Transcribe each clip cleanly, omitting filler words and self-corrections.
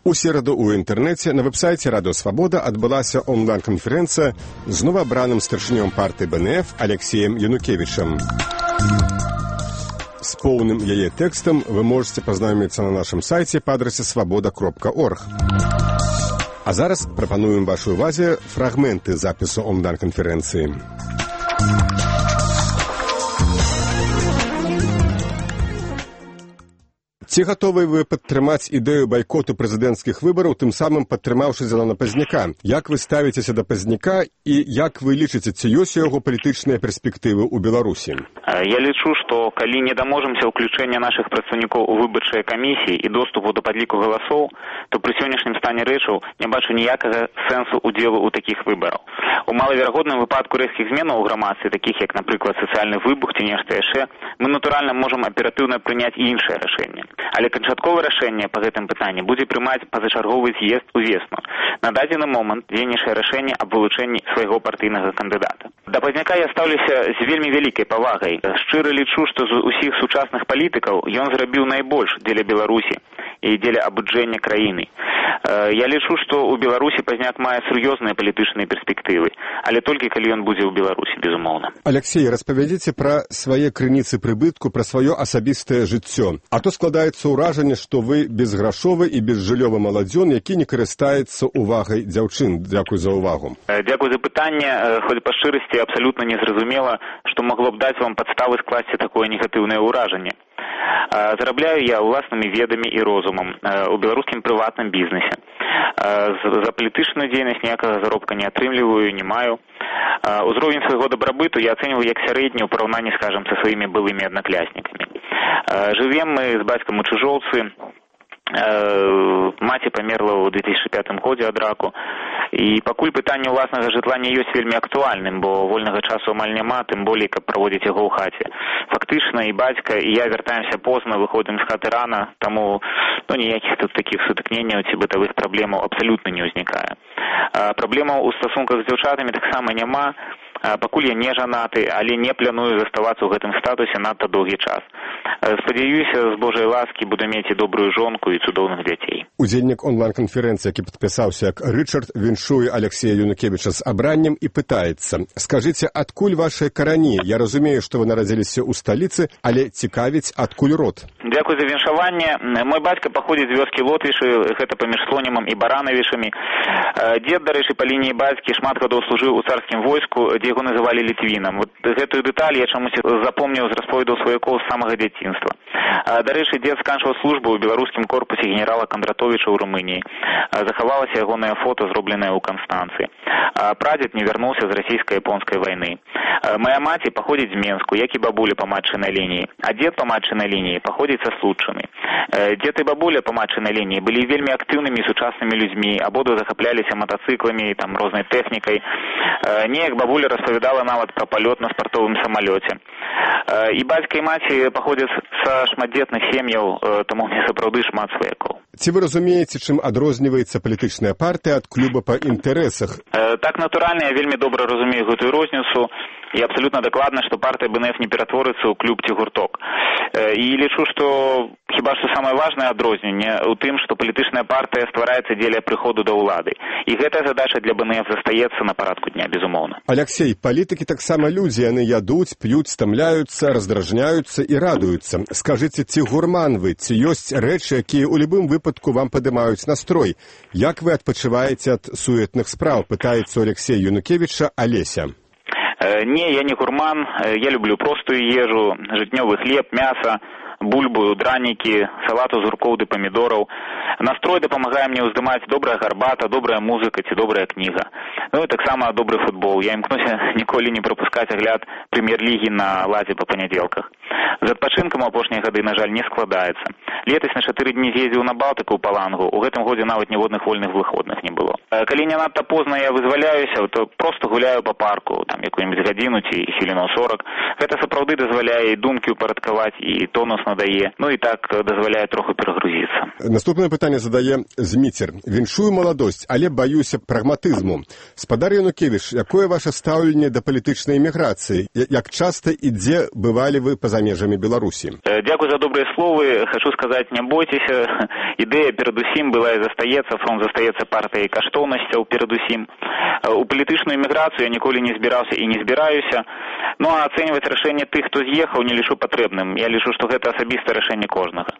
У сераду ў інтэрнэце на вэб-сайце Радыё Свабода адбылася онлайн-канферэнцыя з новаабраным старшынём партыі БНФ Алексеем Янукевічам. З поўным яе тэкстам вы можете пазнаёміцца на нашым сайце па адрасе свабода.орг. А зараз прапануем вашай увазе фрагменты запісу онлайн-канферэнцыі. Ці гатовы вы падтрымаць ідэю байкоту прэзідэнцкіх выбараў, тым самым падтрымаўшы Зелана-Пазняка? Як вы ставіцеся да Пазняка і як вы лічыце, ці ёсць у яго палітычныя перспектывы ў Беларусі? Я лічу, што калі не даможемся ўключэння нашых прадстаўнікоў у выбарчыя камісіі і доступу да падліку галасоў, то пры сённяшнім стане рэчаў не бачу ніякага сэнсу ўдзелу ў такіх выбараў. У малаверагодным выпадку рэзкіх зменаў у грамадстве, такіх як, напрыклад, сацыяльны выбух ці нешта яшчэ, мы натуральна можам аператыўна прыняць іншае рашэнне. Але канчатковае рашэнне па гэтым пытанні будзе прымаць пазачарговы з'езд увесну. На дадзены момант дзейнічае рашэнне аб вылучэнні свайго партыйнага кандыдата. Да Пазняка я стаўлюся з вельмі вялікай павагай. Шчыра лічу, што з усіх сучасных палітыкаў ён зрабіў найбольш дзеля Беларусі і дзеля абуджэння краіны. Я лічу, што ў Беларусі Пазняк мае сур'ёзныя палітычныя перспектывы, але толькі калі ён будзе ў Беларусі, безумоўна. Алексей, распавядзіце пра свае крыніцы прыбытку, пра сваё асабістае жыццё. А то складаецца ўражанне, што вы безграшовы і безжылёвы маладзён, які не карыстаецца увагай дзяўчын. Дзякуй за ўвагу. Дзякуй за пытанне. Хоць па шчырасці абсалютна незразумела, што магло б даць вам падставы скласці такое негатыўнае ўражанне. Зарабляю я ўласнымі ведамі і розумам у беларускім прыватным бізнесе. За палітычную дзейнасць ніякага заробка не атрымліваю, не маю. Узровень свайго дабрабыту я ацэньваю як сярэдні ў параўнанні, скажам, са сваімі былымі аднакляснікамі. Жывем мы з бацькам у Чыжоўцы. Маці памерла ў 2005 годзе ад раку. І пакуль пытанне ўласнага жытла не ёсць вельмі актуальным, бо вольнага часу амаль няма, тым болей, каб праводзіць яго ў хаце. Фактычна і бацька, і я вяртаемся позна, выходзім з хаты рана, таму ніякіх тут такіх сутыкненняў ці бытавых праблемаў абсалютна не ўзнікае. Праблемаў у стасунках з дзяўчатамі таксама няма. Пакуль я не жанаты, але не планую заставацца ў гэтым статусе надта доўгі час. Спадзяюся, з Божай ласкі буду мець і добрую жонку, і цудоўных дзяцей. Удзельнік онлайн-канферэнцыі, які падпісаўся як Рычард, віншуе Алексея Янукевіча з абраннем і пытаецца: скажыце, адкуль вашыя карані? Я разумею, што вы нарадзіліся ў сталіцы, але цікавіць, адкуль род? Дзякуй за віншаванне. Мой бацька паходзіць з вёскі Лотвішы, гэта паміж Слонімам і Баранавішамі. Дзед, дарэчы, па лініі бацькі шмат гадоў служыў у царскім войску, дзе яго называлі Літвінам. Вот гэтую дэталь я чамусь запомніў з расповедаў сваякоў з самага дзяцінства. Дарэчы, дзед сканчваў службу ў беларускім корпусе генерала Кандратовіча ў Румыніі. Захавалася ягонае фота, зробленае ў Канстанцыі. Прадзед не вярнуўся з расійска-японскай вайны. Моя маці паходзіць з Менску, як і бабуля па матчынай лініі, а дзед па матчынай лініі паходзіць са Случчыны. Дзед і бабуля па матчынай лініі былі вельмі актыўнымі сучаснымі людзьмі, абодва захапляліся матацыкламі і там рознай тэхнікай. Неяк бабуля распавядала нават пра палёт на спартовым самалёце. І бацька і маці паходзяць са шматдзетных сем'яў, таму мне сапраўды шмат сваякоў. Ці вы разумееце, чым адрозніваецца палітычная партыя ад клуба па інтарэсах? Так, натуральна, я вельмі добра разумею гэтую розніцу. І абсалютна дакладна, што партыя БНФ не ператворыцца ў клуб ці гурток. І лічу, што хіба што самае важнае адрозненне ў тым, што палітычная партыя ствараецца дзеля прыходу да ўлады. І гэтая задача для БНФ застаецца на парадку дня, безумоўна. Алексей, палітыкі таксама людзі, яны ядуць, п'юць, стамляюцца, раздражняюцца і радуюцца. Скажыце, ці гурман вы, ці ёсць рэчы, якія ў любым выпадку вам падымаюць настрой? Як вы адпачываеце ад суетных спраў? Пытаецца Алексей Янукевіча Алеся. Не, я не гурман, я люблю простую ежу, жытнёвы хлеб, мяса, бульбу, дранікі, салат з гуркоў ды памідораў. Настрой дапамагае мне ўздымаць добрая гарбата, добрая музыка ці добрая кніга. Ну і таксама добры футбол. Я імкнуся ніколі не прапускаць агляд прэм'ер-лігі на ладзе па панядзелках. З адпачынкам апошнія гады, на жаль, не складаецца. Летась на 4 дні з'ездзіў на Балтыку ў Палангу. У гэтым годзе нават ніводных вольных выходных не было. Калі не надта позна я вызваляюся, то просто гуляю па парку, там якую-нибудь гадзіну ці хвілінаў 40. Гэта сапраўды дазваляе і думкі ўпарадкаваць, і тонус моцна дае, ну і так дазваляе троху перагрузіцца. Наступнае пытанне задае Зміцер. Віншую маладосць, але баюся прагматызму. Спадар Янукевіч, якое ваше стаўленне да палітычнай эміграцыі? Як часта і дзе бывалі вы па-за межамі Беларусі? Дякую за добрыя словы. Хочу сказаць, не бойцеся. Ідэя перадусім была і застаецца, фронт застаецца партыяй каштоўнасцяў перадусім. У палітычную эміграцыю я ніколі не збіраўся і не збіраюся. Ну а ацэньваць рашэнне тых, хто з'ехаў, не лічу патрэбным. Я лічу, што гэта асабістае рашэнне кожнага.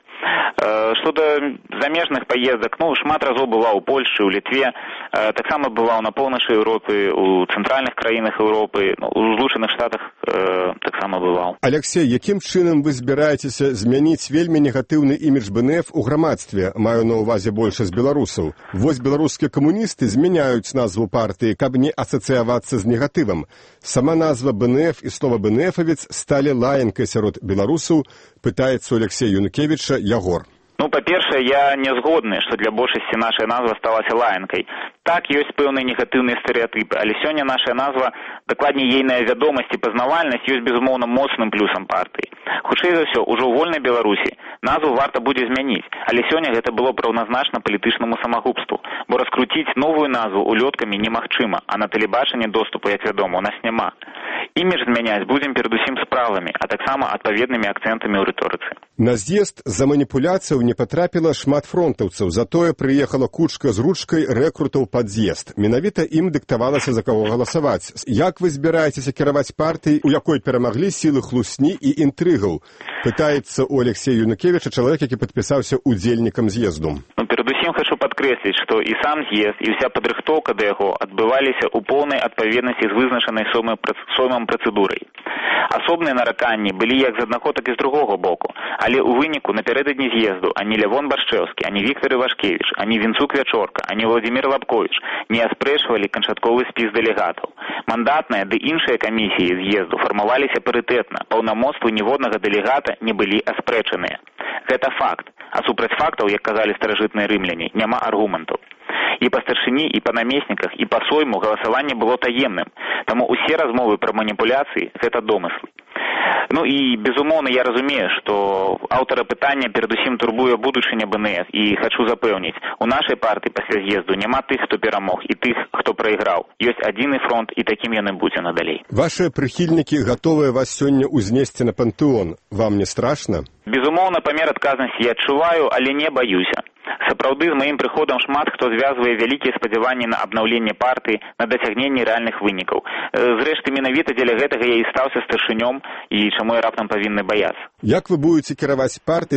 Што да замежных паездак, ну, шмат разоў бываў у Польшчы, у Літве, таксама бываў на поўначы Еўропы, у цэнтральных краінах Еўропы, у Злучаных Штатах таксама бываў. Алексей, якім чынам вы збіраецеся змяніць вельмі негатыўны імідж БНФ у грамадстве, маю на ўвазе большасць беларусаў? Вось беларускія камуністы змяняюць назву партыі, каб не асацыявацца з негатывам. Сама назва БНФ і слова БНФавец сталі лаянкай сярод беларусаў, пытаецца у Алексея Янукевіча Ягор. Ну, па-першае, я не згодны, што для большасці наша назва сталася лаянкай. Так, ёсць пэўныя негатыўныя стэрэатыпы, але сёння наша назва, дакладней ейная вядомасць і пазнавальнасць, ёсць, безумоўна, моцным плюсам партыі. Хутчэй за ўсё, ужо ў вольнай Беларусі назву варта будзе змяніць, але сёння гэта было праўназначна палітычнаму самагубству, бо раскруціць новую назву улёткамі немагчыма, а на тэлебачанні доступу, як вядома, у нас няма. Імідж змяняць будзем перадусім справамі, а таксама адпаведнымі акцэнтамі ў рыторыцы. На з'езд за маніпуляцыяў не патрапіла шмат фронтаўцаў, затое прыехала кучка з ручкай рэкрутаў пад з'езд. Менавіта ім дыктавалася, за каго галасаваць. Як вы збіраецеся кіраваць партыяй, у якой перамаглі сілы хлусні і інтрыгаў? Пытаецца у Алексея Янукевіча чалавек, які падпісаўся удзельнікам з'езду. Перадусім хочу падкрэсліць, што і сам з'езд, і ўся падрыхтоўка да яго адбываліся ў поўнай адпаведнасці з вызначанай соймам працэдурай. Асобныя нараканні былі як з аднаго, так і з другога боку, але ў выніку напярэдадні з'езду ані Лявон Башчэўскі, ані Віктор Івашкевіч, ані Вінцук Вячорка, ані Владзімір Лабковіч не аспрэчвалі канчатковы спіс дэлегатаў. Мандатныя ды іншыя камісіі з'езду фармаваліся парытэтна, паўнамоцтвы ніводнага дэлегата не былі аспрэчаныя. Гэта факт, а супраць фактаў, як казалі старажытныя рымляне, няма аргументаў. І па старшыні, і па намесніках, і па сойму галасаванне было таемным, таму усе размовы пра маніпуляцыі – гэта домыслы. Ну і, безумоўна, я разумею, што аўтара пытання перадусім турбуе будучыня БНФ, і хачу запэўніць, у нашай партыі пасля з'езду няма тых, хто перамог, і тых, хто прайграў. Ёсць адзіны фронт, і такім ён і будзе надалей. Вашыя прыхільнікі гатовыя вас сёння ўзнесці на пантэон. Вам не страшна? Безумоўна, памер адказнасці я адчуваю, але не баюся. Сапраўды, з маім прыходам шмат хто звязвае вялікія спадзяванні на абнаўленне партыі, на дасягненне рэальных вынікаў. Зрэшты, менавіта дзеля гэтага я і стаўся старшынём, і чаму я раптам павінны баяцца. Як вы будете кіраваць партыі,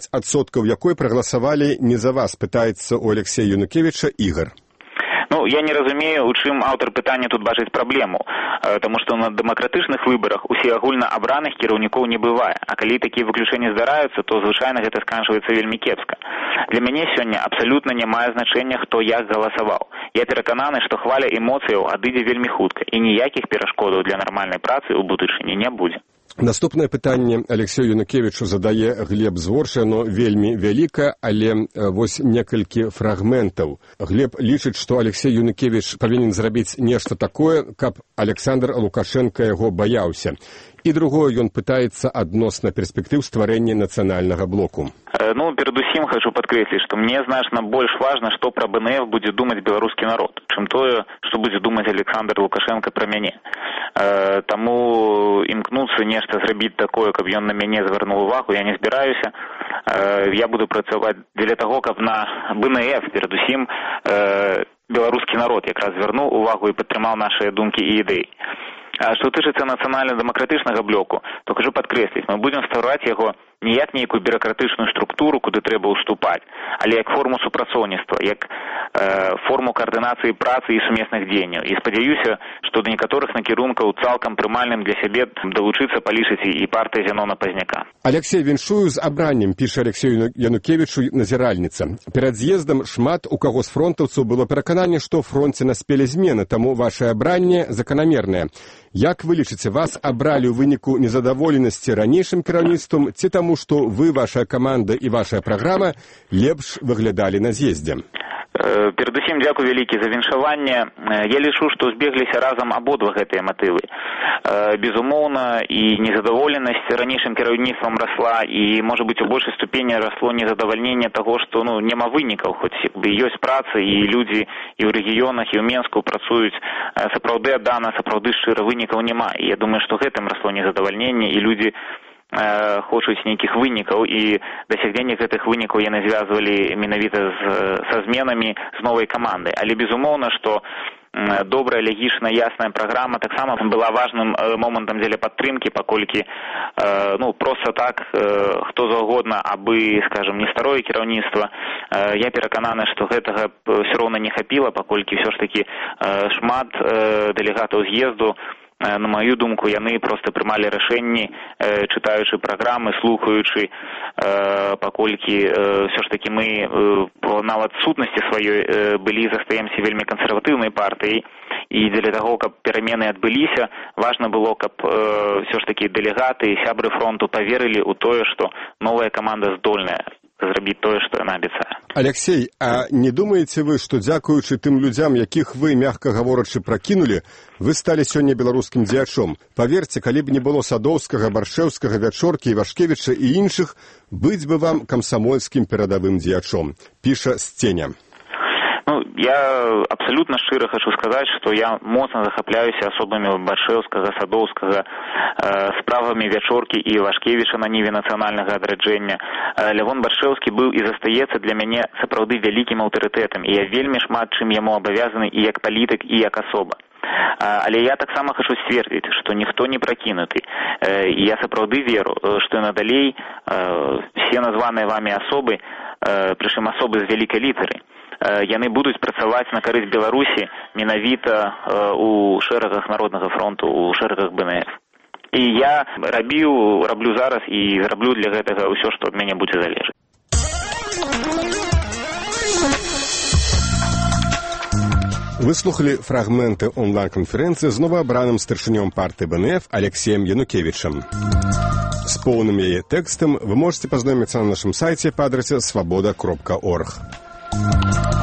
45% якой прагаласавалі не за вас, пытаецца у Алексея Янукевіча Ігор. Ну, я не разумею, у чым аўтар пытання тут бачыць праблему, таму што на дэмакратычных выбарах усеагульна абраных кіраўнікоў не бывае, а калі такія выключэнні здараюцца, то звычайна гэта сканчваецца вельмі кепска. Для мяне сёння абсалютна не мае значэння, хто як галасаваў. Я перакананы, што хваля эмоцыяў адыдзе вельмі хутка, і ніякіх перашкодаў для нармальнай працы ў будучыні не будзе. Наступнае пытанне Алексею Янукевічу задае Глеб Зворша, оно вельмі вялікае, але вось некалькі фрагментаў. Глеб лічыць, што Алексей Янукевіч павінен зрабіць нешта такое, каб Александр Лукашенко яго баяўся. І другое, ён пытаецца адносна перспектыў стварэння нацыянальнага блоку. Ну, перадусім хочу падкрэсліць, што мне значна больш важна, што пра БНФ будзе думаць беларускі народ, чым тое, што будзе думаць Александр Лукашенко пра мяне. Таму імкнуцца нешта зрабіць такое, каб ён на мяне звярнуў увагу, я не збіраюся. Я буду працаваць дзеля таго, каб на БНФ перадусім беларускі народ якраз звярнуў увагу і падтрымаў нашыя думкі і ідэі. А што тычыцца нацыянальна-дэмакратычнага блоку, то кажу падкрэсліць, мы будзем ствараць яго не як нейкую бюракратычную структуру, куды трэба ўступаць, але як форму супрацоўніцтва, як форму каардынацыі працы і сумесных дзеянняў. І спадзяюся, што да некаторых накірункаў цалкам прымальным для сябе далучыцца палічыць і партыя Зянона Пазняка. Алексей, віншую з абраннем, піша Алексею Янукевічу назіральніца. Перад з'ездам шмат у каго з фронтаўцаў было перакананне, што ў фронце наспелі змены, таму вашае абранне заканамернае. Як вы лічыце, вас абралі ў выніку незадаволенасці ранейшым кіраўніцтвам ці таму, што вы, ваша каманда і ваша праграма лепш выглядалі на з'ездзе? Перадусім, дзякуй вялікі за віншаванне. Я лічу, што збегліся разам абодва гэтыя матывы. Безумоўна, і незадаволенасць ранейшым кіраўніцтвам расла, і, можа быць, у большай ступені расло незадавальненне таго, што няма вынікаў, хоць ёсць працы, і людзі і ў рэгіёнах, і ў Менску працуюць сапраўды аддана, сапраўды шчыра, вынікаў няма. І я думаю, што гэтым расло незадавальненне, і людзі хочуць нейкіх вынікаў, і дасягненне гэтых вынікаў яны звязвалі менавіта са зменамі, з новай камандай. Але безумоўна, што добрая, лягічная, ясная праграма таксама была важным момантам дзеля падтрымкі, паколькі проста так хто заўгодна, абы, скажем, не старое кіраўніцтва, я перакананы, што гэтага ўсё роўна не хапіла, паколькі ўсё ж такі шмат дэлегатаў з'езду, на маю думку, яны проста прымалі рашэнні, чытаючы праграмы, слухаючы, паколькі ўсё ж такі мы нават сутнасці сваёй былі застаемся вельмі кансерватыўнай партыяй, і дзеля таго, каб перамены адбыліся, важна было, каб ўсё ж такі дэлегаты і сябры фронту паверылі ў тое, што новая каманда здольная зрабіць тое, што яна абяцае. Алексей, а не думаеце вы, што дзякуючы тым людзям, якіх вы, мякка гаворачы, пракінулі, вы сталі сёння беларускім дзеячом? Паверце, калі б не было Садоўскага, Баршэўскага, Вячоркі, Івашкевіча і іншых, быць бы вам камсамольскім перадавым дзеячом, піша Сценя. Я абсолютно шчыра хочу сказаць, што я моцна захапляюся асобамі Баршэўскага, Садоўскага, справамі Вячоркі і Івашкевіча на ніве нацыянальнага адраджэння. Лявон Баршэўскі быў і застаецца для мяне сапраўды вялікім аўтарытэтам, і я вельмі шмат чым яму абавязаны і як палітык, і як асоба. Але я таксама хочу сцвердзіць, што ніхто не пракінуты. І я сапраўды веру, што надалей все названыя вамі асобы, прычым асобы з вялікай літары, яны будуць працаваць на карысць Беларусі менавіта у шэрагах Народнага фронту, у шэрагах БНФ. І я раблю зараз і зраблю для гэтага ўсё, што ад мяне будзе залежаць. Выслухалі фрагменты онлайн-канферэнцыі з новаабраным старшынём партыі БНФ Алексеем Янукевічам. З поўным яе тэкстам вы можете пазнаёміцца на нашым сайце па адрасе свабода.орг.